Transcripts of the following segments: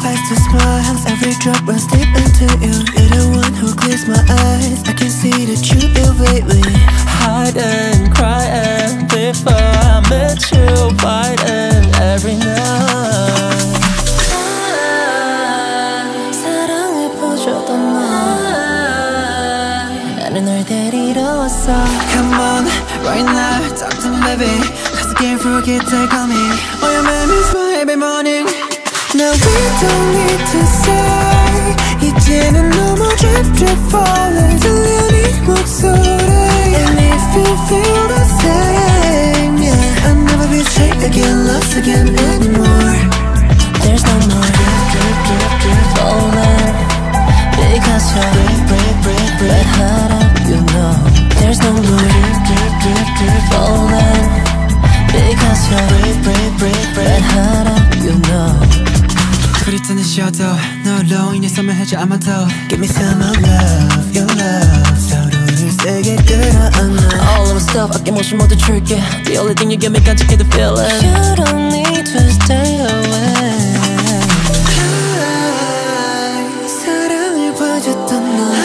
eyes to smiles. Every drop runs deep into you. You're the one who clears my eyes. I can see that you evade me. Hiding, crying before I met you. Fighting every night. 사랑을 보여줬던 너 나는 널 데리러 왔어. Come on, right now, talk to me baby. Cause I can't forget to call me. Oh, your memories for every morning. Now we don't need to say 이제는 너무 drip drip falling 들려 네 목소리. And if you feel the same, yeah, I'll never be straight again, lost again anymore. There's no more drip drip drip drip falling because you're red hot up, you know. There's no more drip drip drip drip falling because you're red hot up, you know. 그리트는 쉬어도 너로 인해서만 하지 않아도 Give me some of love, your love 서로를 세게 끌어안아 All of my stuff 아낌없이 모두 줄게. The only thing you give me 간직해 the feeling. You don't need to stay away. 사랑을 봐줬던 너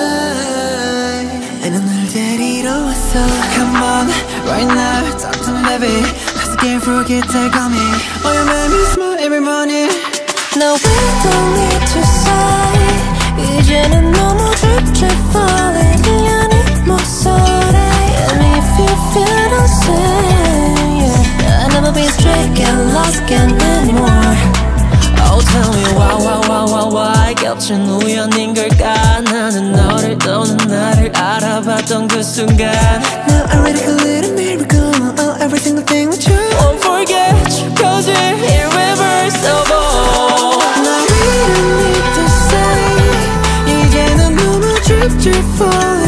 나는 널 데리러 왔어. Come on, right now, talk to me baby. Cause I can't forget to call me. Oh, your memories smile every morning. No, we don't need to say 이제는 너무 drip drip falling 들려 네 목소리. And if you feel the same, yeah, I'll never be straight, get lost again anymore. Oh tell me why 겹친 우연인 걸까. 나는 너를 너는 나를 알아봤던 그 순간 Now I read a little miracle. Oh, every single thing with you. Won't forget you cause we're irreversible. Now we don't need to say 이제는 너무 drip drip falling